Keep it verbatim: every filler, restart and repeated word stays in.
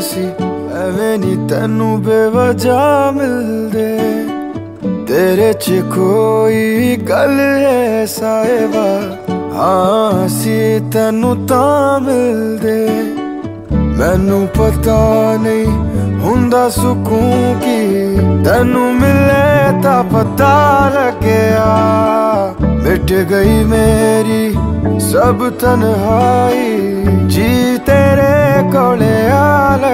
सी एवें नी तैनू बेवजह मिलदे। तेरे च कोई गल है साहिबा, हाँ असी तैनू तां मिलदे। मैनू पता नहीं हुंदा सुकून की, तैनू मिले तां पता लग्या। मिट गई मेरी सब तन्हाई, जी तेरे कोले आ